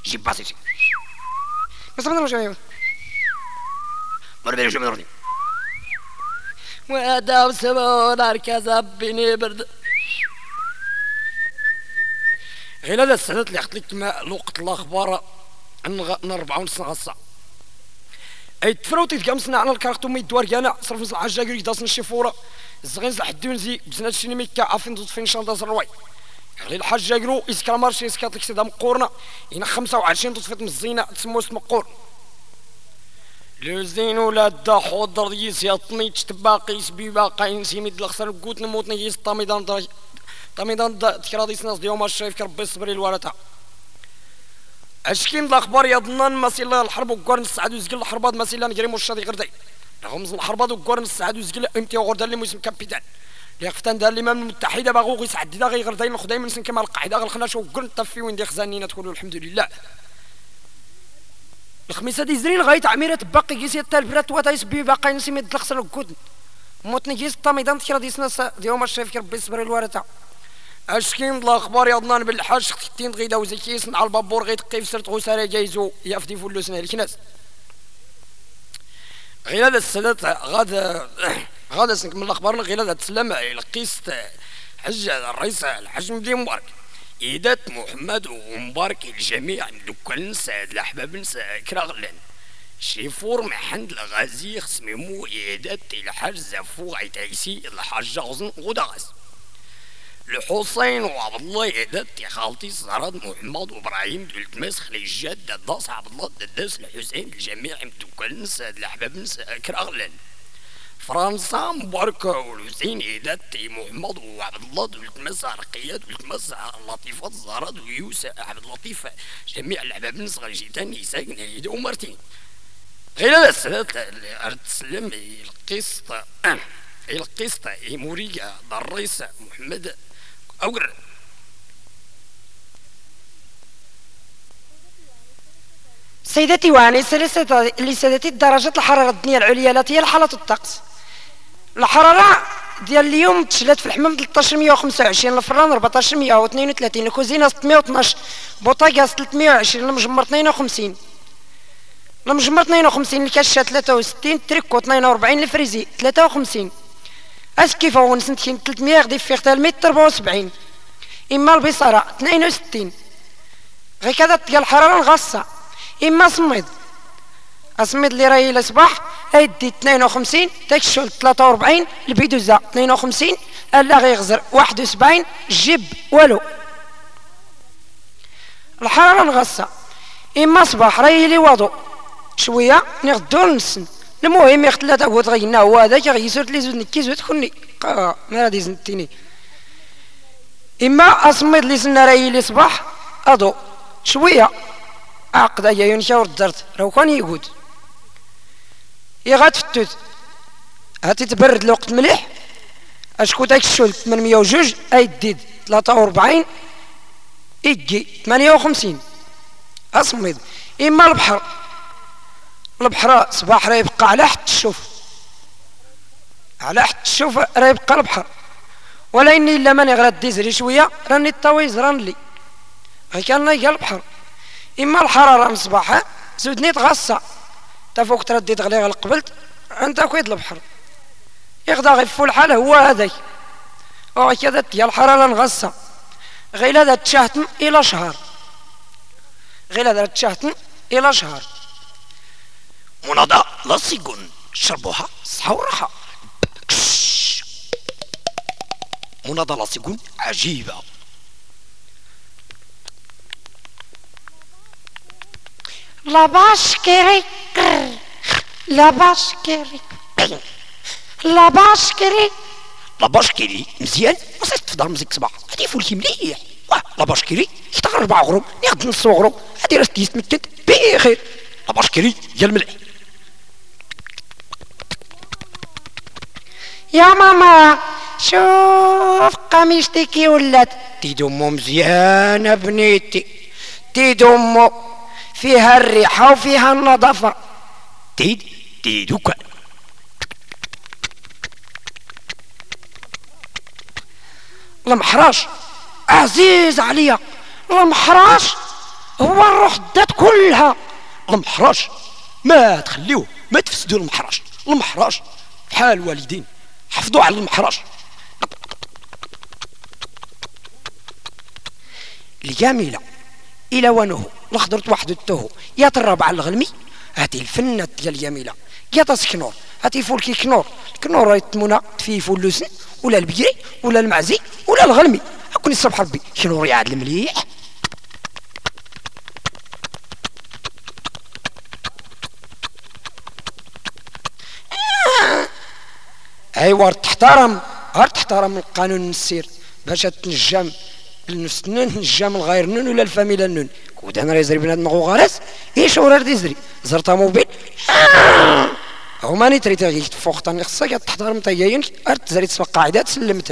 جيب باسيتي بس ما نروحش عليهم ما نبينوش ما نروحش وهذا وسبونا ركازة بيني برد غير هذا السنوات اللي خطلك كما الوقت الاخبار نربعة ونص غصة اي تفروتي كامسنا على الكاركتو مي دوار كانا صرف نزل حاجة قريك داسن الشفورة الزغين زل حدونزي بزنات الشينيميكا عافين ضد فين شان داز الرواي غير الحاجة قرو إسكا مارشي إسكا تلك سيدا مقورنا إنا 25 ضد مزينة تسمو اسم مقور لوزين ولا دا حوضر ديس يطمي تباقي سبي باقي نسيميد الخسر قوت نموت نيس طاميدان تكرادي سناس ديوم الشايف كربي الصبري الوالتا اشكين الاخبار يظنن مسيلا الحرب وقرن السعد وزقل الحربات مسيلا نقريمو الشادي غردي رغم الحربات وقرن السعد وزقل امتي غردا اللي اسم كابيتان اللي خفتان دار الامم المتحده باغو يسعد دا غير غردي الخدايم من سن كما القاعده غلخناش وقرن طفي وين دي خزانينا تقولوا الحمد لله الخميسه دي زرين غايه عميره باقي كيسي تاع البرات واتايس بي باقي نسمي الخسر الكود موتني كيس طاميدان تكرادي سناس ديوم الشايف كربي الصبري الوالتا اشكين الاخبار يظنن بالحاج ختين غيدا وزكيس على البابور غيد قيف سرت غسالة جايزو يافدي فلوسنا الكناس غير هذا السادات غادا من الاخبار غير هذا تسلم القيست حج الرئيس الحاج مدي مبارك ايدات محمد ومبارك الجميع دوكان نساد الاحباب نسا كراغلان شيفور محند الغازي خصميمو ايدات الحاج زفو عيتايسي الحاج غزن غداغس الحسين وعبد الله يدت يا خالتي زراد محمد وابراهيم دلتماس خليجات داس عبد الله داس الحسين الجميع متوكل نسا الاحباب نسا كراغلان فرنسا مباركة والحسين يدت محمد وعبد الله دلتماس رقيات دلتماس لطيفة زراد ويوسف عبد اللطيف جميع الاحباب نسا غيجيتان يساكن يدو مرتين غير هذا السنة اللي تسلم القسط موريا الرئيس محمد أوقر سيدتي واني لسادتي درجات الحرارة الدنيا العليا التي هي حالة الطقس الحرارة ديال اليوم تشلات في الحمام 1325 الفران 1432 الكوزينة 612 بوطاغاز 320 المجمر 52 المجمر 52 الكاشة 63 تريكو 42 الفريزي 53 اسكيفا ونسنتين 300 غدي في اختال متر 74 اما البصرة 62 غير كذا تلقى الحرارة الغاصة اما صميد الصميد اللي راهي الصباح ايدي 52 تكشول 43 البيدوزة 52 الا غيغزر 71 جيب والو الحرارة الغاصة اما صباح راهي لي وضو شوية نغدو نسن المهم يا ثلاثة قوت غينا هو هذاك غيسرت لي زود نكي زود كوني ما غادي زنتيني اما اصمد لي سنا راهي لي صباح اضو شويه عقد يا ينشاور الدرت راهو كان يقود يا غتفتت هاتي تبرد الوقت مليح اشكو داك الشول 802 ايديد 43 يجي 58 اصمد اما البحر صباح راه يبقى على حد الشوف راه يبقى البحر ولا اني الا ماني غير ديزري شويه راني الطاوي زران لي غير كان نلقى البحر اما الحراره من الصباح زودني تغصى تا فوق ترديت غلي غير قبلت انت كويد البحر يغدا غير فول الحال هو هذاك وهكذا ديال الحراره نغصى غير هذا تشاهتم الى شهر مناضة لا سيقون شربوها صحة وراحة مناضة لا سيقون عجيبة لا باشكري لا باشكيري مزيان وصلت تفضل مزيك صباح هادي فولتي مليح لا باشكيري يختار 4 غروم ياخد نص غروم هادي راه تيتمكن بخير لا باشكيري ديال الملح يا ماما شوف قميصتي كي ولات تيدمو مزيانة بنيتي تيدمو فيها الريحة وفيها النظافة تيدوكا المحراش عزيز عليا المحراش هو نروح الدات كلها. المحراج ما تخليوه، ما تفسدوا المحراج. المحراج بحال الوالدين، حفظوا على المحراج. الجميلة إلى ونهو لخضرت واحد التوهو يا الرابعة الغلمي. هاتي الفنة ديال الجميلة يا تسكنور. هاتي فولكي كنور. الكنور يتمونا تفيفو اللوسن ولا البقري ولا المعزي ولا الغلمي. هاكوني الصبح ربي كنور يا عاد المليح. ايوا تحترم، غير تحترم القانون السير باش تنجم النفس النون، تنجم الغير النون ولا الفاميلا النون. كود انا يزري بنادم غارس ايش ورا يزري زرت موبيل هما ني تري تاعي فوق تاني خصك تحترم تايين ارت زري تسبق قاعدات سلمت.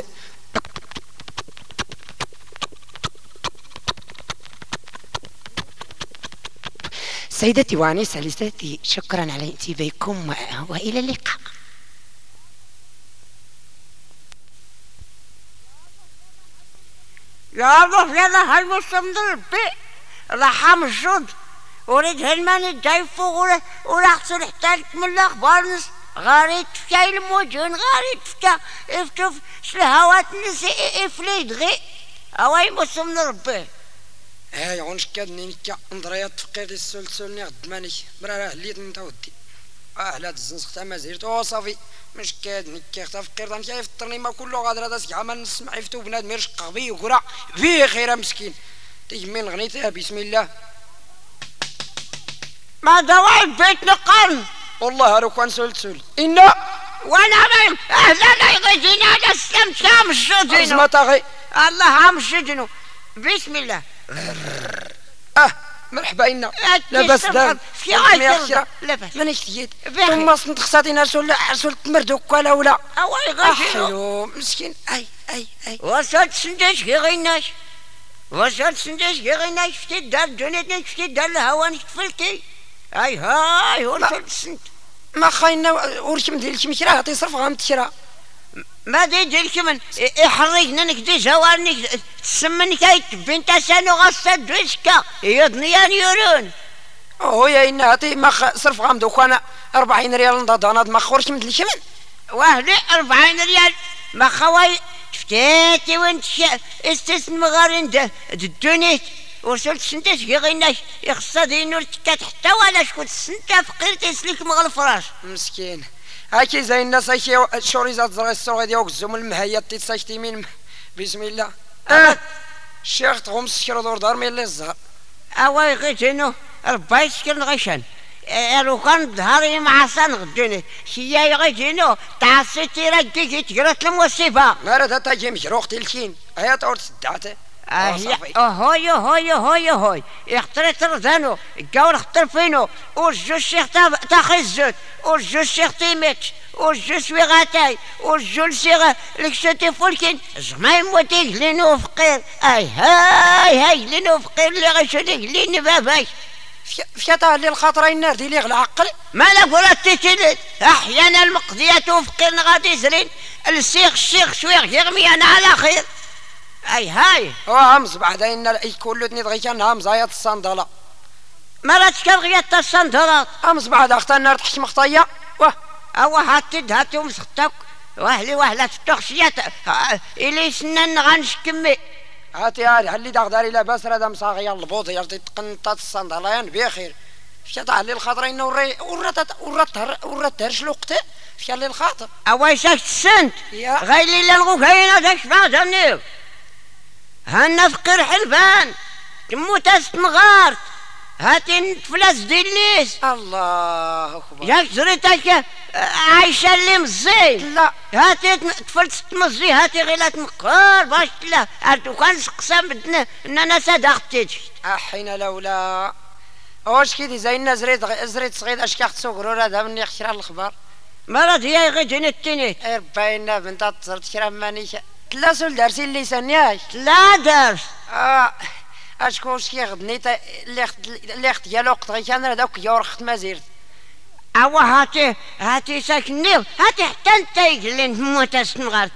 سيدتي وانسة لساتي، شكرا على انتباهكم والى اللقاء. يا الله يلا هالمسلم ربي راح مشود وريد هالماني دايفو ولا احسن حتى من الاخبار نس غاريت فيا الموجون غاريت فيا افتف شلهوات نس افليد غي اواي مسلم ربي. هاي عنش كادني نكا نضريات تفقير السلسل غد ماني برا هليت نتا ودي لا تزنسخ تا ما زيرت صافي مش كاد نكا ختا فقير دانك يفطرني ما كله غادر هذا سكع ما نسمع يفتو بنادم يرشق بيه وكرا فيه خير مسكين تيمين غنيتها بسم الله. ما دواء البيت نقرن والله لو كان سلسل إنا وانا اهلا يغيجينا على السلام شام الشجنو أزمة غي الله عام الشجنو بسم الله. مرحبا إنا لاباس دار في عايشة لاباس مانيش تجيت ثم صنت خصاتي رسول تمردوك ولا اواي غاشي حلو مسكين اي وصلت سنداش كي غيناش وصلت سنداش كي غيناش شفتي دار دنيتنا شفتي دار الهواني تفلتي اي هاي وصلت سند ما خاينا ورشم ديالك مشرا تصرف غامتشرا ما ديالك من يحرقنا نكدي جوارني تسمني كايت بنت سانو غاسات دويسكا يضنيان يورون يا إنا هاتي ما صرف غام دوكانا 40 ريال نضاد ما خورش مثل الشمن واهلي 40 ريال ما خواي شفتي وانت استسن مغارين الدنيت وصلت سنتاش كي غيناش يخصها دينور تكات حتى ولا شكون سنتا فقير تيسلك مغ الفراش مسكين هاكي زي الناس هاكي شوريزات زرا السوق ديالك الزوم المهيات تيتساشتي من بسم الله. الشيخ تغوم سكر دور دار ملي الزهر اواي غيتينو ربا يسكن غيشان لو كان ظهري معصن غدوني شيا غيتينو تعصيتي راكي تقرات الموسيفه مارد تا جي مشروق تلكين هيا تور سدعته هوي اخترت رزانو الجو اختر فينو والجو الشيخ تاخي الزوت والجو الشيخ تيميتش والجو سويغاتاي والجو الشيخ لكشتي فولكين زعما يموتي لينو فقير هاي لينو فقير اللي غيشوتي لين باباش فيتا اللي الخاطر النار ديالي غلا عقل مالك ولا تيتيلت احيانا المقضية وفقير غادي زرين الشيخ شويغ يغمي انا على خير هاي همز بعدين كل دني دغيا نام زايد الصندله مرات كان غيات الصندلات همز بعد اختار النار تحت مخطيه هاتي ومسختك واهلة التخشيات الي سنان غنشكمي هاتي اللي دغداري لاباس راه مصاغيه البوط يرتي تقنطات الصندليان بخير فشات على الخاطر انه ورات تهرش الوقت فيا اللي الخاطر شاك السنت غيلي للغو كاينه داك ما جنيو هانا فقير حلفان تموت استمغارت هاتي نتفلاس ديليس الله اكبر ياك زريتك عايشه اللي مزين لا هاتي تفلت تمزي هاتي غير تنقر باش لا هاتو كان قسم بدنا اننا صدقتي حين لولا واش كيدي زي الناس زريت صغير اش كيخصو هذا مني خشرا الاخبار مرات هي غير جنتيني باينه بنت تصرت شرا مانيش تلاسول دارسي اللي سنياش لا دارس اشكون شي غدني اللي اخت ديال وقت غير كان هذاك يورخت ما زيرت اوا هاتي ساكني هاتي حتى انت يقلن موت السنغار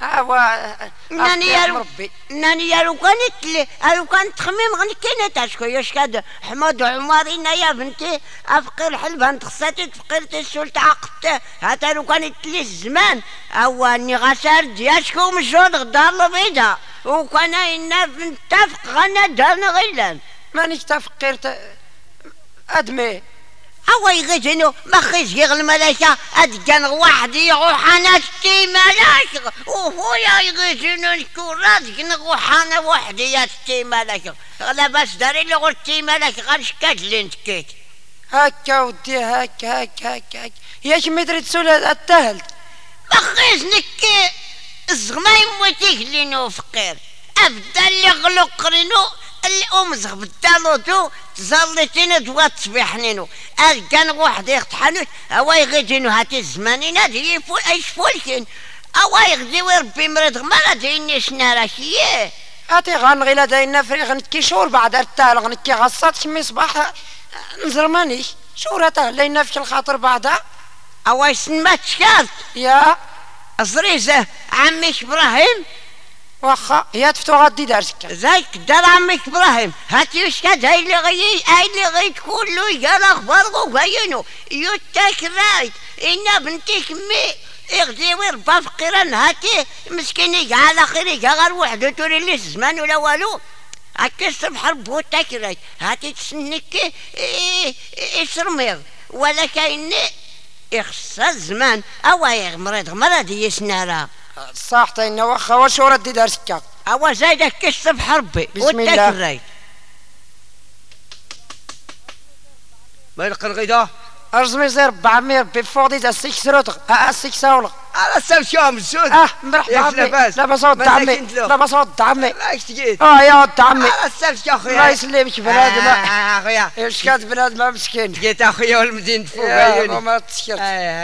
ناني يا لو كانت تخميم غنكينه تا شكون شكاد حماد عمرينا يا بنتي افقر حلبان تخصاتي تفقرت السلطة عقدت هاتا لو كانت لي الزمان اواني غسار دياشكو مشهود غدار لبيضا وكان إنا نتفق غنا دارنا غيلان مانيش تفقرت ادمي أوا يغيجنو ما خيزيغ الملاكة أدقان واحد يغوحانا تي ملاكة وهويا يغيجنو الكورات نغوحانا واحد تي ملاكة غلا باش داري اللي غور تي ملاكة غنشكات لي نتكيت هكا ودي هكا ياك مدري تسولها التهلت ما خيزنك الزغما يموتيك لينو فقير أبدا اللي غلو قرينو الأم زغبدالوتو تزلتين دوا تصبيحنينو كان واحد يختحنوت أوا يغيجينو هاتي الزمانينا دي ايش فولكين أوا يغديو ربي مريض غمالا دايني شناراكيه هاتي غنغيلا داينا فري غنكي شهور بعد التال غنكي غصات كمي صباح نزرمانيش شهور هتا لينا في الخاطر بعدها أوا يسمى تشكالت يا زريزة عميك إبراهيم واخا يا تفتو غادي دارسك زيك دار عمك ابراهيم هاتي وش كاد هاي اللي غيت كله يقال اخبار وبينو يوتاك رايت ان بنتي كمي يغدي ويربا فقيرا هاتي مسكيني على خيري غير وحده توري لي الزمان ولا والو هاكا الصبح ربو تاك رايت هاتي تسنك يسرميض ولا كاين يخص الزمان اوا مرض يسنارا صح تاينا واخا واش ردي دارسكا اوا زايدك كالصبح ربي بسم الله رايت ما يلقن غيدا ارزمي زي 400 ربي فوضي دا سيكسروتغ سيكساولغ على سامشيهم الزود مرحبا لاباس لاباس ود عمي لاباس ود عمي راك تقيت يا ود عمي على سامشي اخويا الله يسلمك بنادم اخويا اش كانت بنادم مسكين تقيت اخويا والمدينة فوق يا ما تسكرت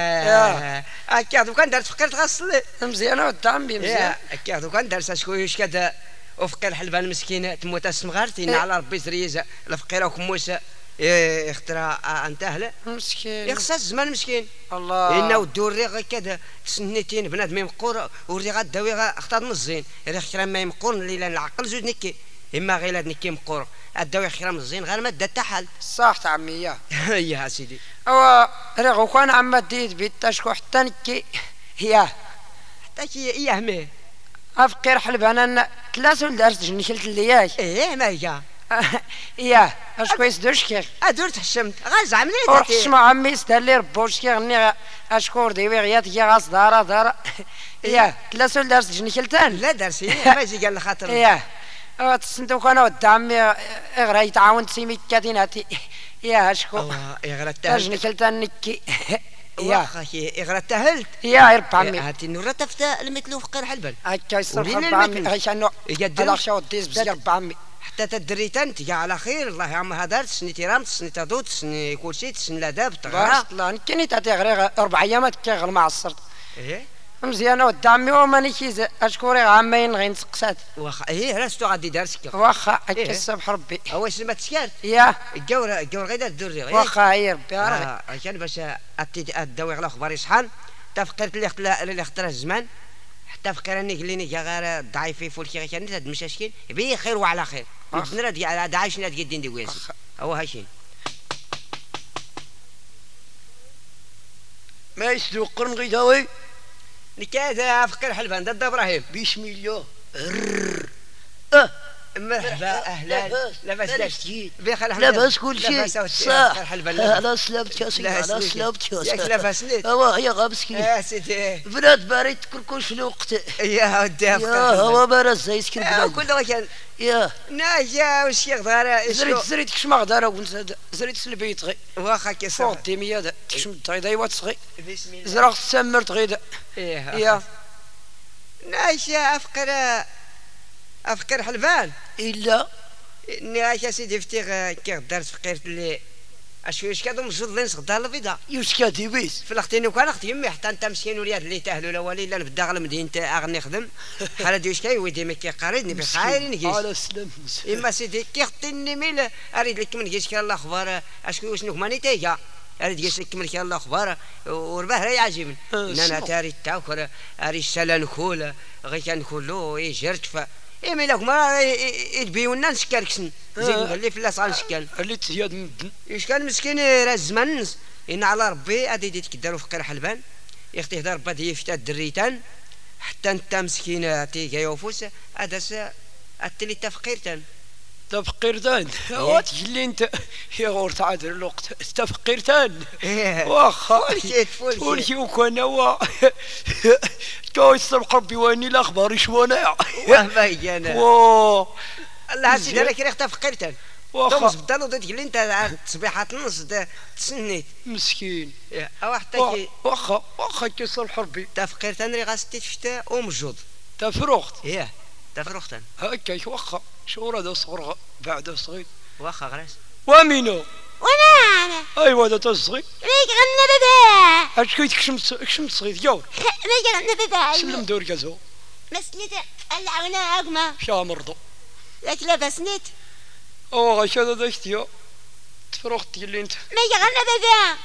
هكا دوكا درت فقير تغسل مزيانه ود عمي مزيان هكا دوكا درت شكون اش كاد وفقير حلبان مسكين تموت السمغار تينا على ربي زريزه الفقيره وكموس اخترا انت اهله مسكين يخص الزمان مسكين الله لانه الدوري غير كذا سنتين بنادم يمقور وري غداوي اختار مزين راه خير ما يمقور الليله العقل زوج نكي اما غير نكي مقور الداوي خير مزين غير ما دا حل صح تاع عمي يا سيدي اوا راه كان عم ديت بيت شكون حتى نكي ياه حتى كي اياه مي افقر حلبان انا ثلاثه درت جنكلت لياك ما جا ياه اش كويس دوشكي درت حشمت غازعمني ورحت مع عمي سدار لي ربوشكي غني اشكور ديوي غيات كي غاص دارا ياه ثلاثه درت جنكلتان لا درسي ما يجي قال خاطر ياه تسنتو كان ود عمي غير يتعاون سيمي كاتيناتي يا اشكو يا غير التهلت جنكلتان نكي يا اخي غير التهلت يا رب عمي هاتي النور تفتا المثل فقير حلبان هكا يصير رب عمي غير شانو على شاو ديز بزير رب عمي حتى تدريتان تجا على خير الله يا عم هذا تسني تيرام تسني تادو تسني كل شيء تسني لاداب تغرا الله كني تعطي غير 4 ايامات كيغل مع الصرت مزيانه ود عمي وماني كيز اشكوري عامين غير نسقسات واخا راستو غادي دارسك واخا هكا الصبح ربي هو اسمه تسكال يا الجور غير الدري واخا هي ربي راه كان باش الدواء على اخبار يصحان تفقرت اللي اختار الزمان حتى فقراني قال لي غير ضعيفي فولكي كان هاد المشاكل بي خير وعلى خير البنره ديال عايشنا قدين دي ويس هو هاشي ما يسلو قرن غيداوي نكاد فقر حلبان ضد ابراهيم بسم الله مرحبا اهلا لاباس لاباس كل شيء صح على سلامتك يا سيدي على سلامتك يا سيدي لاباس نيت هي غامسكين يا سيدي بلاد باريت كركوش الوقت يا ودي يا هو بارز زي سكر بلاد كل وكان يا ناجا وش يغدار زريت كش ما غدار ونسد زريت البيت غي واخا كيصير فوق الديميه دا تشمد غيدا صغي بسم الله زرا تسمرت غيدا يا ناجا افكر حلبان الا ناجا سيدي فتيغ كي دارت فقيرت اللي اشويش كادو مجدلين صغدار البيضاء يوش كادي بيس فلختيني وكان اختي يمي حتى انت مسكين وليد اللي تاهلوا الاولي الا نبدا على مدينه اغني نخدم حال ديوش كاي ويدي ما كيقاريني بخير نجيش على سلام اما سيدي كي خطيني ميل اريد لك من جيش الله اخبار اشكون شنو ماني تيجا اريد قيس نكمل كي الله اخبار ورباه راه يعجبني انا تاري تاكل اري السلان كولا غير كنقولو جرت ف مي لك ما يدبيونا نسكركسن زين اللي في لاصال نسكن اللي تزياد من الدن اش كان مسكين راه الزمان ان على ربي غادي يتكدروا فقير حلبان يختي هذا ربي دي فتا الدريتان حتى انت مسكين تيجا يوفوس هذا التلي تفقيرتان تفقيرتان وتجلي انت يا غور تعادل الوقت تفقيرتان واخا فولكي وكان هو كويس ربي واني الاخبار يشوانا وما انا الله سيدي انا كي تفقيرتان واخا بدلو تقول انت تصبيحات نص تسنيت مسكين او حتى كي واخا كيصل حربي تفقيرتان ري غاستي شتا ومجود تفرغت تفرغتان هكاك واخا شهور هذا صغر بعد صغير واخا غراس وامينو وانا ايوا هذا تصغير ليك غنى بابا اش كيت كشمت صغير ياو ليك غنى بابا سلم دور كازو مسنيت العونا عقمه فيها مرضو لك لاباس نيت غاش هذا داكتيو تفرغت اللي انت ليك غنى بابا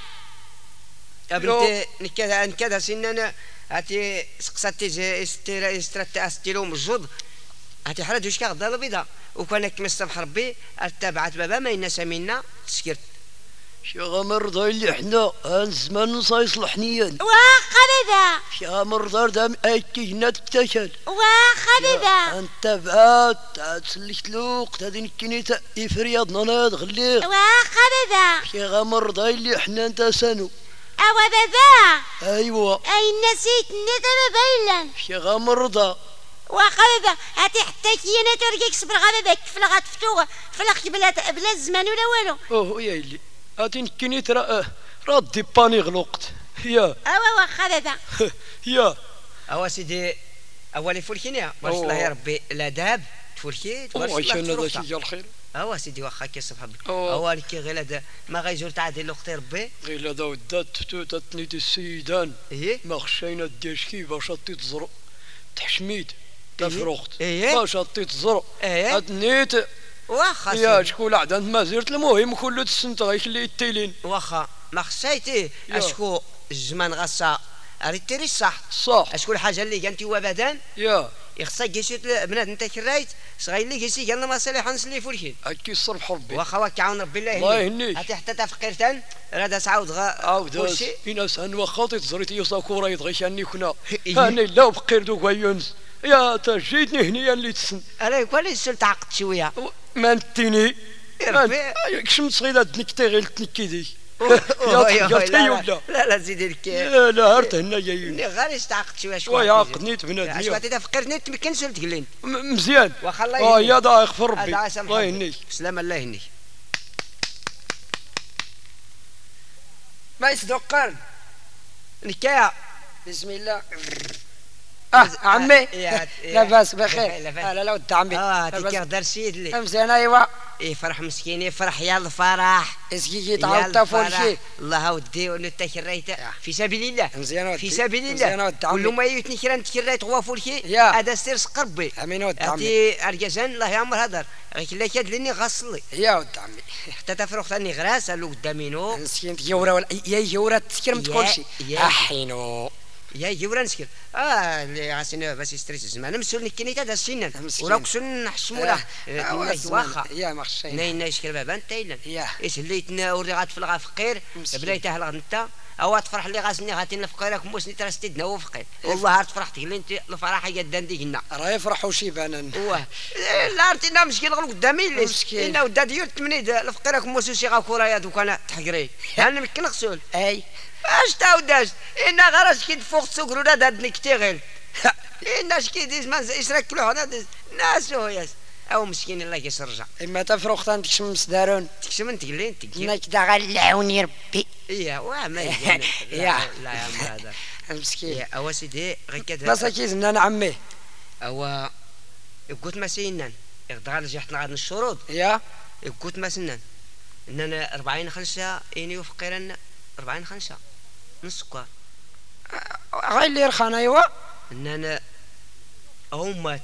يا بنتي نكذا سننا هاتي سقساتي استراتيلو مجود هاتي حرج واش كغدا البيضه وكان كما الصبح ربي اتبعت بابا ما ينسى منا سكرت شي غمر اللي حنا الزمان نصايصلح نيان واخا بابا شي غمر دام اكي هنا تكتشل واخا بابا انت بعات تسلكت الوقت هادي نكني افرياض ناض غلي واخا بابا شي غمر اللي حنا انت سانو اوا بابا ايوا اي نسيت نيت بابا شي غمر واخا بابا هاتي حتى كي انا توريك صبر غا بابا كفلا غتفتو فلاخ بلا الزمان ولا والو يا اللي هاتي نكني راه باني الوقت يا اوا واخا بابا يا اوا سيدي اولي فولكينيا بارك الله يا ربي لا داب تفولكي تبارك الله هذا شي الخير اوا سيدي واخا كي صبح اوا كي غير هذا ما غيزور تعادل الوقت ربي غير هذا ودات تتني السيدان ما خشينا ديرش كي باش تزرو تحشميد تفرغت باش تزرو ادنيت واخا يا شكون عاد ما زرت المهم كله تسنت غيخلي التيلين واخا ما خصيتي اشكو الزمان غصا اريتيري صح اشكون الحاجه اللي كانت هو بدان يخصك جيشت بنات انت كرايت صغير لي جيسي قالنا ما صالح نسلي فولكين هكي الصرف ربي واخا وكعاون ربي الله يهنيك حتى تفقيرتان راه عاود عاود ناس واخا تزريتي يصاكو راه يدغيشاني كنا انا لا بقير دوك يونس يا تجيتني هنيا اللي تسن انا كون السل تعقد شويه ما نتيني كشمت صغيره تنكتي غير تنكيدي لا زيدي لك لا هرت هنا جايين غير استعقد شويه ويا عقدنيت بنادم شويه تفقرني تمكنش تقلين مزيان واخا الله يا دا يغفر ربي الله يهنيك بسلامه الله يهنيك ما يصدقان نكايا بسم الله عمي لاباس بخير لا ود عمي هاتي كيهضر سيد لي مزيان ايوا يفرح مسكين يفرح يا الفرح اسكي تعاود تفولشي الله ودي ونتا كريت في سبيل الله مزيان في سبيل الله كل ما يوتني كرا كريت هو فولشي هذا سير قربي امين ود عمي هاتي ارجزان الله يعمر هدر غير لا كاد لاني غصلي يا ود عمي حتى تفرغ ثاني غراس اللي قدامينو مسكين يورا يا يورا تسكر ما تقولش احينو يا يورا نسكر اللي غاسين باش يستريس الزمان مسول نكيني هذا السنان وراك سن نحشمو له واخا يا ما خشينا ناين يشكل بابا انت الا ايش اللي تناوري غتفلغ فقير بلايته لغ انت او تفرح اللي غاسني غاتي فقيرك موسني ترستدنا هو فقير والله فرحت تقول انت الفرحه قدام ديكنا راه يفرحوا شي بانان لا عرفتينا مشكل غير قدامي ليش انا ودا ديال 8 الفقيرك موسو شي غاكورا يا دوك انا تحقري انا مكن غسول اي اش تعوداش انا غراش كي فوق سكرو دا دنكتي غير انا شكي ديز ما يشركلو هنا ناس هو او مسكين الله يسرجع اما تفرغ تان تشمس دارون تكشم تقلين ما كدا غلعوني ربي ما يا لا يا عم هذا مسكين او سيدي غير كذا بس كيزنا انا عمي او قلت ما سينان غدا رجعت نعاد الشروط قلت ما سنان اننا 40-5 اني وفقيرنا 40-5 نص سكر غير اللي رخان ايوا اننا امات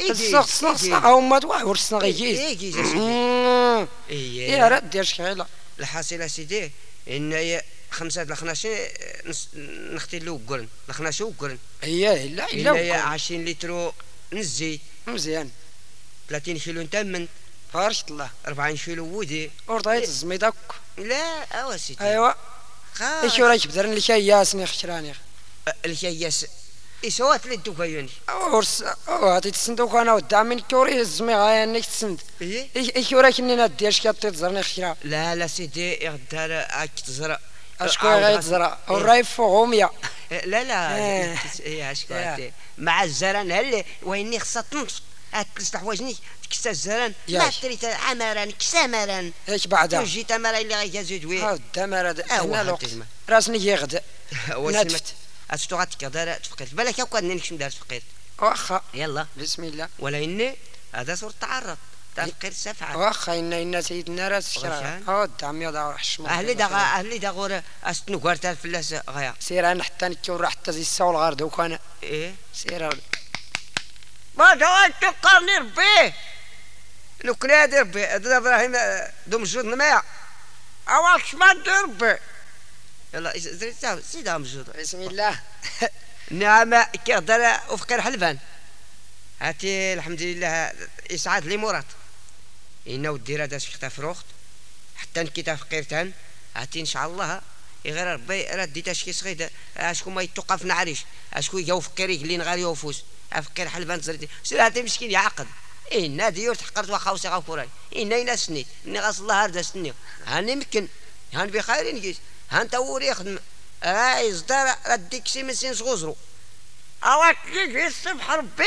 صح امات واحد ورثنا غيجيز يا راه دير شكيله الحاصل سيدي ان 5 12 نختي له قرن 12 قرن هي لا 20 لتر نزيت مزيان 30 كيلو نتمن بارك الله 40 كيلو ودي ورضيت الزميدك لا اوا سيدي ايوا خلاص ايش رايك بدرن الكياس ني خشراني الكياس إسوات لي الدكايوني ورس هاتي تسندوك انا ودامين كوري الزمي غايا انك تسند ايه ايش رايك اني نادي اش كطي تزرني خشرا لا سيدي غدار هاك تزرع اشكون غيتزرع والرايف فوق 100 لا ايه اشكون مع الزران هل ويني خصها تنطف تلصق حوايجني تكسى الزران ما تريت عمران كسامران ايش بعدا جيت امرا اللي غيزيد وي ها الدمر هنا الوقت راسني يغد نتفت اشتو غتقدر تفقير بالك هاكا نمشي ندير تفقير واخا يلا بسم الله ولا اني هذا صورة تعرض تفقير سفعة واخا ان سيدنا راس الشرع ها دامي دار حشمه اهلي دا غور استنو غارت الفلاس غيا سير انا حتى نكور حتى زي الساول غار دوك انا ايه سير ما جواد تقرني ربي لو كنا هادي ربي هذا ابراهيم دوم جود الماء اواش ما ندير ربي يلا سيدها مجود بسم الله نعم كيقدر وفقير حلفان هاتي الحمد لله اسعاد لي مرات إنا ودي راه داش فيختا فروخت حتى نكيتا فقيرتان هاتي ان شاء الله غير ربي راه ديتا شكي صغير اشكون ما يتوقف نعريش اشكون يجاو فقير يقلين غير يوفوس فقير حلفان زرتي سير هاتي مسكين يعقد إنا ديور تحقرت وخاوسي غاوكوراي إنا سنيت إني غاص الله هردا سني هاني يمكن هان بخير نجيس هان توري يخدم يصدر رديك شي مسين صغوزرو اواك يجي الصبح ربي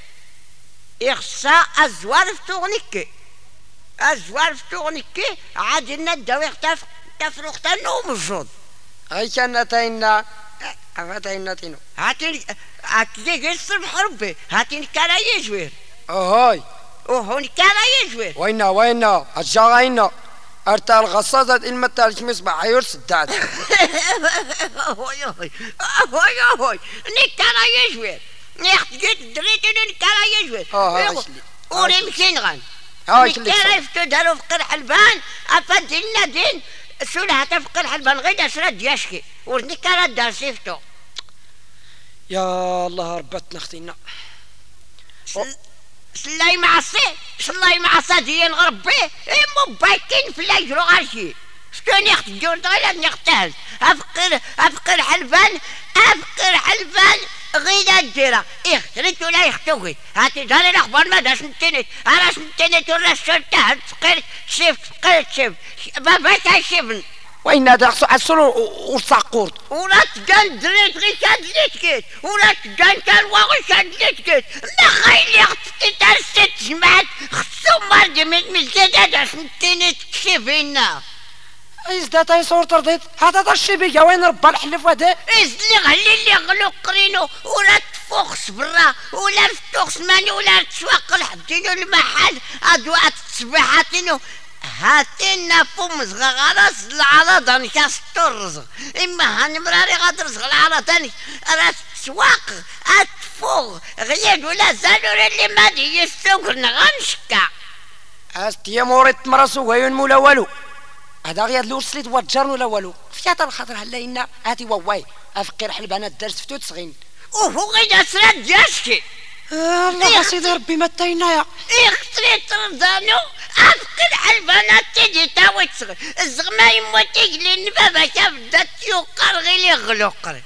يخصى ازوار فتوغنيكي ازوار فتوغنيكي عادي نداوي تفرق تنو مجود اي كان تاينا تاينا تينو هاتي يجي الصبح ربي هاتي كان يجوير هاي وهون كان يجوير وينا الجاغينا أرتا الغصاصة المتا المصباح يرس الدعد هوي نكرا يجوير نيخت دريتي نكرا يجوير ونمشي نغن نكرا يفتدرو فقر حلبان أفد النادين سولها تفقر حلبان غير أسرد يشكي ونكرا دار سيفتو يا الله ربتنا اختينا سلاي معصي ديال غربي مو باكين في لاجرو غاشي شكون ياخد الجور غير نختهز افقر حلفان غير الديره يخترت ولا يختوي هاتي دار الاخبار ما داش نتنت راس نتنت ولا شرطه فقر شفت بابا تشفن وين هذا عسل وساقورت ولا تقان دريت غير شادلتكت ولا تقان كان واغي شادلتكت ما خايل يختي ترست جمعت خصو مرد من مزيدة داش نتيني تكشفينا ازدا تاي صورت رضيت هذا دا الشبيكة وين ربا الحلف هذا ازلي غلي اللي غلو قرينو ولا تفوخس برا ولا فتوخس ماني ولا تسواق الحدينو المحل ادوات تصبيحاتينو هاتينا فم صغاراس العرضة نكاس الرزق اما هنمراري غاد رزق العرضة راس تسواق اتفوغ غياد ولا زالور اللي ما دي يستوق نغنشكا استيا موريت مراسو وين مولا والو هذا غير الورسليت واتجرن ولا والو فيات الخاطر هلا إنا هاتي واواي افقير حلبانات درس فتوت صغين وهو غير اسراد جاشكي الله سيدي ربي ما تاينايا اختري ترضانو افقد حلبانات تجي تاوي تصغر الزغما يموتيك لان بابا كبدات يوقر غير يغلقر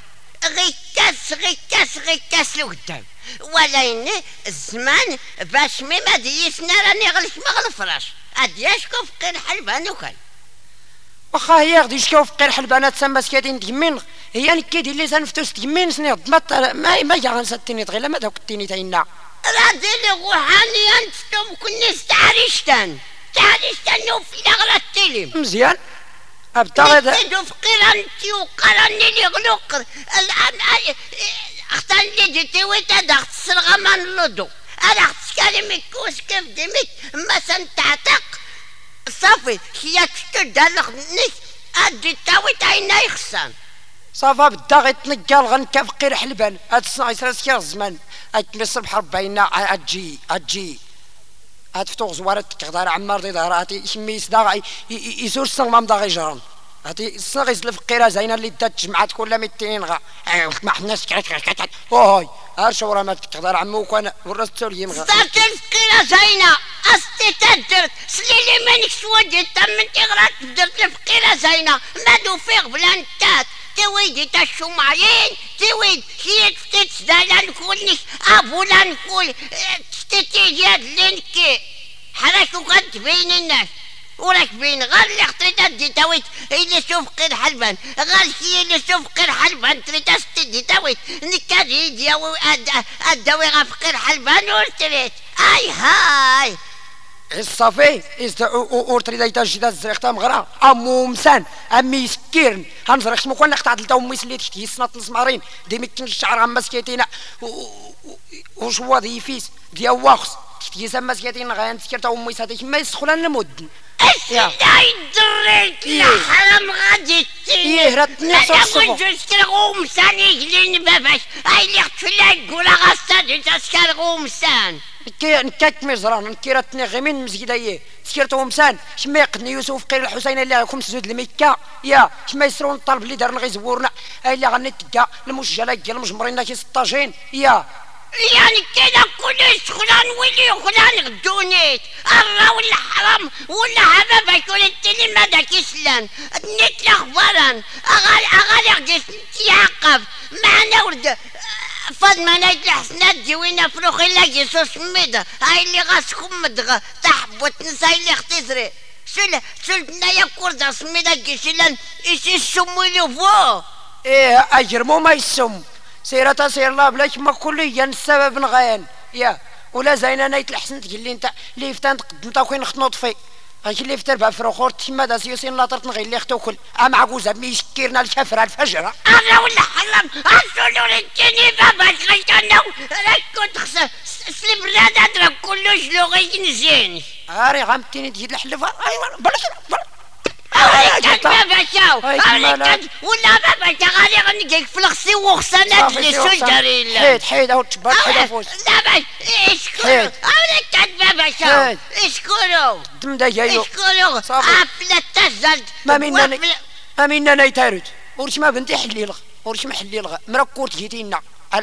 غي كاس لقدام ولين الزمان باش ما ديسنا راني غلش ما غلفراش ادياشكو فقير حلبانو كان واخا هي غادي يشكاو فقير حلبانات سما سكاتين تيمين هي نكيدي اللي تنفتوس تيمين سني ما جا غنساتيني غير ما داك التيني تاينا رادي لي روحاني انتم كنا تعريشتان وفي غير التيليم مزيان ابدا غدا نزيدو فقير انتي وقراني لي غلوقر الان اختار لي جيتي ويتا داخت السرغه ما نلودو انا اخت كلمك كوس كيف دمك ما سنتعتق صافي هي تدار لخدنيك ادي تاوي تاينا يخسان صافا بدا غيتنقال غنكا فقير حلبان هاد الصنع يسرا سكير الزمان اكمل الصبح ربعينا اجي هات فتوغ زوارت تقدر عمار دي ظهر هاتي شمي صداغ يسور السنغ ما مضاغي جران هاتي السنغ يسلف قيرة زينة اللي دات جمعات كلها 200 غا ما حناش كرات هاي هار شورا ما تقدر عمو كان ورست توليم غا صارت الفقيرة زينة أستي تدرت سليلي مانك سودي تم تغرات درت الفقيرة زينة ما دو فيغ بلانتات تويدي تشو معين تويد هي تفتت زالا نقولك أبولا نقول تتيجاد لينكي حركو كانت بين الناس وراك بين غير اللي خطريتها دي تاويت اللي شوف قير حلبان غير هي اللي شوف قير حلبان تريتها ستدي تاويت نكادي دياوي الداوي غفقير حلبان ورتريت اي هاي الصافي اورتري دايتا جدا الزريقتا مغرا امو مسان امي سكيرن هنزريق سمو كون قطعت لتا امي سليت شتي سنات المسمارين دي مكن الشعر عم مسكيتينا وشوا ذي فيس ديا واخس شتي سما مسكيتين غان سكرتا امي ساتي ما يسخلنا نمد لا يدريك يا حرام غادي يهرتني صوصو انا كنت سكر مسان يجلين باباش اي اللي خفلا يقول غاصة تسكر مسان نكاك مزران نكيرتني غيمين مزيدايه تكيرتو مسان شما يقدني يوسف قير الحسين اللي راكم سجود المكه يا شما يسرون الطلب اللي دارنا غيزورنا اللي غني تلقى المسجله ديال المجمرين كي 16 يا يعني كده كل خلان ولي خلان غدونيت الرا ولا حرام ولا حبابك ولا التاني ماذا كيسلان نت الاخباران اغالي غديش تيعقب معنا ورد فاطمه نايت الحسنات ديوينا فروخ الا جيسوس ميدا هاي اللي غاسكم مدغه تحبوت نساي اللي اختزري سلتنا يا كوردا سميدا كيسلان ايش السمو فو ايه اجرمو ما يسم سيرتا سير الله بلاش ما كليا السبب نغيان يا ولا زينه نايت الحسن تقول لي انت اللي فتان تقدمتا وين خطنوط في هاك اللي فتر بها فروخور تما دا سيوسين لا طرت نغير اللي اختو كل مع جوزها مي يشكرنا الكفره الفجره انا ولا حرام اصلوا لي بابا غيتنا راك كنت خسر سلم راد راك كلش لو غينزين هاري غامتيني تجي الحلفه بلاش بابا شاو ولا بابا تا غادي غنجيك في الخصي وخصنا تجلس وجري حيد او تبارك حدا فوس لا باش اشكروا اولا كات بابا شاو اشكروا دم دا جايو اشكروا عفلة تزلت ما منا نايتارد ورش ما بنتي حليلغ ورش ما حليلغ مركورت جيتينا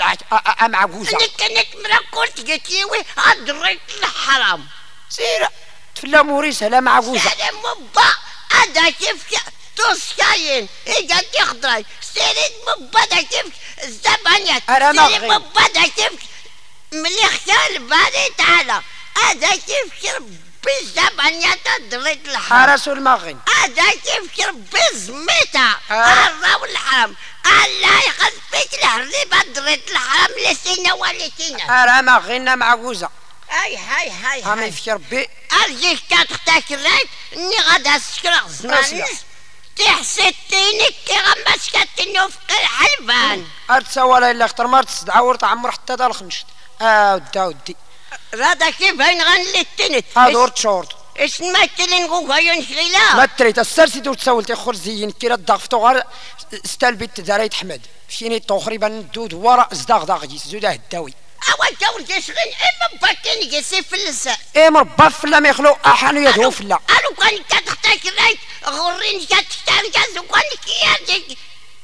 مع جوزها كانت مركورت جيتيوي ادريت الحرام سير تفلا موريس لا مع جوزها سلام مبا هذا كيف توسكاين إذا تخضري سيرين مبادة كيف الزبانيات سيرين مبادة كيف ملي اختار بالي تعالى هذا كيف بالزبانيات دريت الحرام حرس المغن هذا كيف بالزميتة الرا والحرام الله يخلفك الحريبة دريت الحرام لسنة ولا سنة أرا مغنى مع جوزها هاي هامي في ربي ارجيك كتختاك رايت اني غادا سكرق زمان تحسدتيني كي غمسكتني وفقر حلبان ارتسوى لا الا اختر مرت تدعور تعمر حتى دا الخنشت ودي رادا كيف بين غنلي التنت هادور تشورت اش نمثلين غوغا ينشغلا ما تريت السرسي دور تسولتي خرزيين كي الضغفتو غير استلبيت داريت حمد فيني تقريبا ندود وراء زداغ زوده الداوي اول دور جسرين اما باكين جسي في اللسان ايه مربى فلا ما يخلو احانو يدهو فلا الو كان كتختاك رايت غورين كتختار كاز وكان كيادك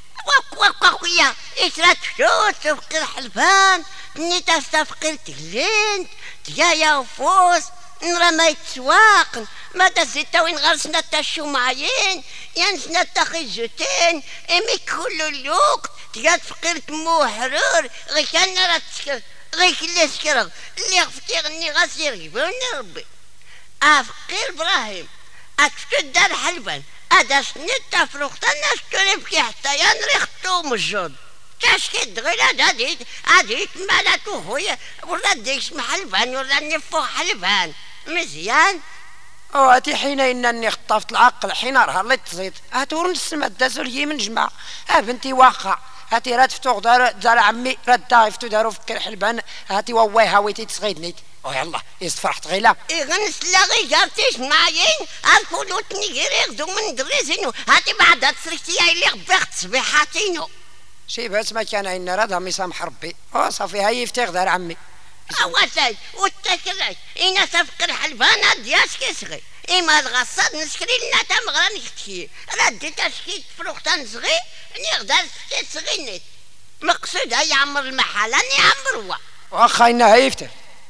وكوكويا ايش لا تشوت تفقر حلفان ني تستفقر تهلين تجايا وفوس نرميت سواق ما تزيتا وين غرسنا تشو معين ينسنا تخيجتين امي كل الوقت تجا تفقر تمو حرور غي كان راه تسكر غي كل سكر اللي غفتي غني غسير يبوني ربي افقير ابراهيم اكتد دار حلبان هذا سنتا فروختا الناس تربكي حتى ينريختو مجود كاشكي دغير هادي مالاتو خويا ولا ديكش محلبان ولا نفو حلبان مزيان هاتي حين انني خطفت العقل حين راه اللي تزيد هاتور نسمع دازو لي من جمع بنتي واقع هاتي راه تفتوغ دار عمي راه دايفتو دارو فكر حلبان هاتي واي هاويتي تصغيدنيت يلا فرحت غيلا غنس لا غي جارتيش معاين الفلوتني غير ياخذو من دريزينو هاتي بعد تسركتي اللي غبخت صبيحاتينو شي بس ما كان عندنا راه دامي سامح ربي صافي هاي يفتيغ دار عمي اواتاي وتاكلك انا تفكر حلفانه دياش كيصغي اما الغصاد نسكري لنا تمغرا نكتكي راه ديت تشكيت فروختان صغي نقدر صغي نيت مقصود هي يعمر المحل اني يعمروا واخا إنا هيفتر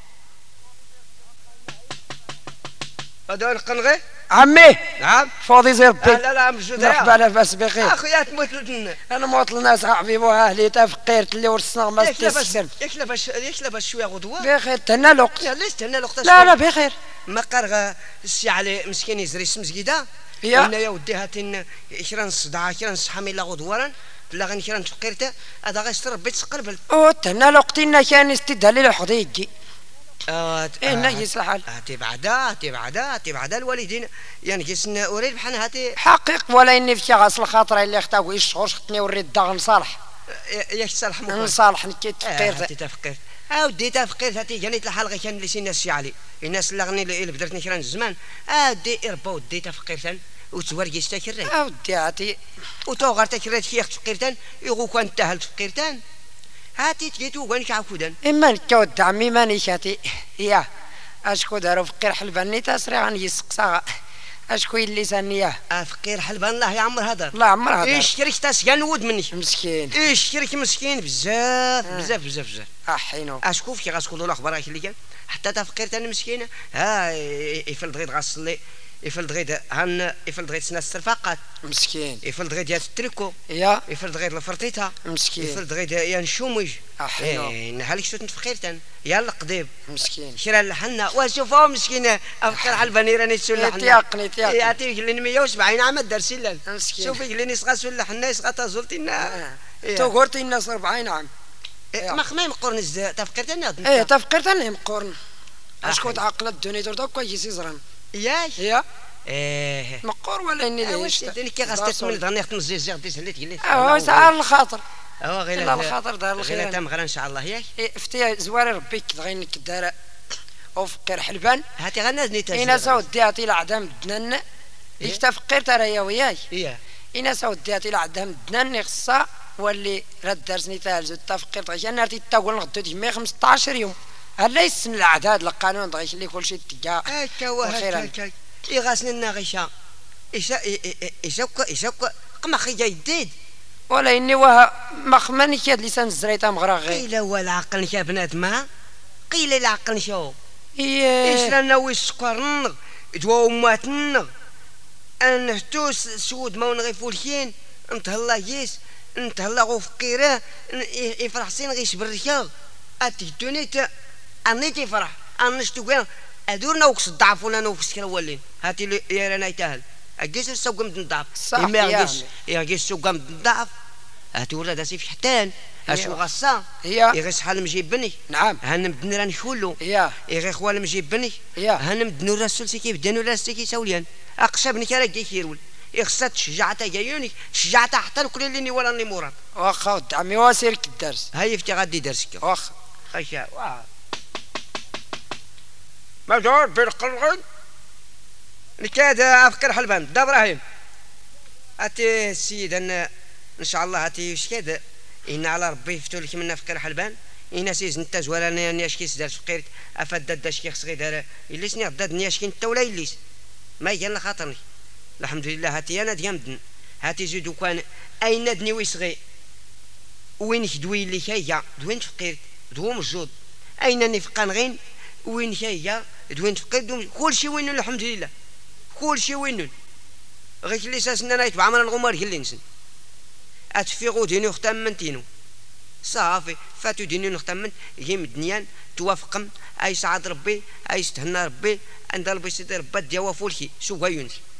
هذا القنغي عمي نعم فاضي زي ربي لا مجود مرحبا لاباس بخير اخويا تموت لنا انا موطل الناس حبيبي واهلي تفقيرت اللي ورثنا ما تستسلم ياك لاباس شويه غدوه بخير تهنا الوقت لا استنى الوقت لا بخير ما قرغ السي علي مسكين يزري مسكيده يا انا يا ودي هاتين كيران صداع كيران حامله غدوارا لا غير كيران تفقيرته هذا غيشتر ربي تقربل او تهنا الوقت إنا كان استدهال للحظي يجي إنا يس الحال هاتي بعدا الوالدين يعني كيسنا اريد بحال هاتي حقيق ولا إني في غاس الخاطر اللي اختاو الشهور شختني وريد داغ نصالح ياك تصالح نصالح نكيت تفقيرت هاتي تفقير ودي تفقير هاتي جانيت الحال غير كان اللي سي الناس علي الناس اللي غني اللي بدرتني كران الزمان ودي اربا ودي تفقير ثان وتورجيس تاكري ودي هاتي وتوغر تاكريت فيك تفقيرتان يغو كان تاهل تفقيرتان هاتي تجيتو وانك عفودان إما نكود عمي ماني شاتي يا أشكو دارو فقير حلباني تاسري عن يسقسا أشكو اللي سانياه فقير حلبان الله يا عمر هذا الله عمر هذا ايش شريك تاسقان ود مني مسكين ايش شريك مسكين بزاف أحينو اشكو فيك غاسكولو الاخبار اللي كان حتى تفقير تاني مسكينه ها يفلد غير غاصلي يفلد غير هان يفلد غير سناس السرفاقات مسكين يفلد غير ديال التريكو يا يفلد غير الفرطيطه مسكين يفلد غير يا نشومج أحينو نهالك شو تفقير تان يا القضيب مسكين شرا لحنا وشوفوا مسكينه افكار على البني راني تسول لحنا تيقني يعطيك لين 170 عام درسي لنا مسكين شوفي لين يسقى سول لحنا يسقى تزولتينا تو قلت الناس 40 عام ما خميم قرن تفكرت انا ايه تفكرت انا مقورن اشكو تعقل الدنيا تردا كويس يزرن ياك يا ايه مقور ولا اني ليش دني كي غاستثمر ظني يخدم الزير دي سهلت قلت سعر الخاطر غير لا الخاطر دار الخير غير تم غير ان شاء الله ياك افتي زواري ربي غير كدار وفقر حلبان هاتي غنازني تاج انا ساود دياتي العدام دنان ايش تفقير ترى يا وياي ايه انا ساود دياتي العدام دنان خصا واللي رد درسني تالزو التفقير طيب انا رتي تقول غدو ديما 15 يوم هلا يسن العداد القانون دغيش اللي كل شيء تلقى هكا وهكا يغاسني لنا غيشا إيشا قما خي جديد ولا اني وها مخمني كاد لسان الزريطه مغرغي قيل ولا عقل يا بنادم قيل لا عقل شو ايش رانا ويسكر دوا اماتنا ان توس سود ما نغيفولكين نتهلا يس نتهلا غو فقيره يفرح سين غيش بركا اتي دونيت اني تفرح انشتو كان ادورنا وكس الضعف ولا نوكس كالولين هاتي يا رانا يتاهل اجيس السوق من الضعف صح يا اجيس السوق من الضعف هاتي ولا داسي في حتان اشو غصا يا يغيس حال مجيب بني نعم هانم بن راني شولو يا يغي خوال مجيب بني يا هانم بن الرسول سكي بدنو راسكي سوليان اقشبني كرا كيرول يخصت شجعتها جايوني شجعتها حتى كل اللي ولا اللي مراد واخا ود عمي واسير الدرس هاي فتي غادي درسك واخا خشا مجهول بالقلق نكاد افكر حلبان دا ابراهيم اتي السيد ان شاء الله اتي وش كذا ان على ربي يفتو لك منا فكر حلبان إنا سيز نتاز ولا نياش كيس دار فقيرت افدد داش كي خصغي دار إليس نغداد نياش كي نتا ولا إليس ما يجينا خاطرني الحمد لله هاتي انا ديامدن هاتي زيدو كان اين دني ويصغي وين دوي اللي كايا دوين فقيرت دو مجود اين نفقان غين وين كايا دوين فقيرت كل شيء وين الحمد لله كل شيء وين غير اللي ساسنا نايت بعمل الغمار كل انسان اتفيقو دينو ختمنتينو صافي فاتو دينو نختمن يم الدنيان توافقم اي سعاد ربي اي استهنا ربي عند ربي سيدي ربي ديوا فولكي سو يونس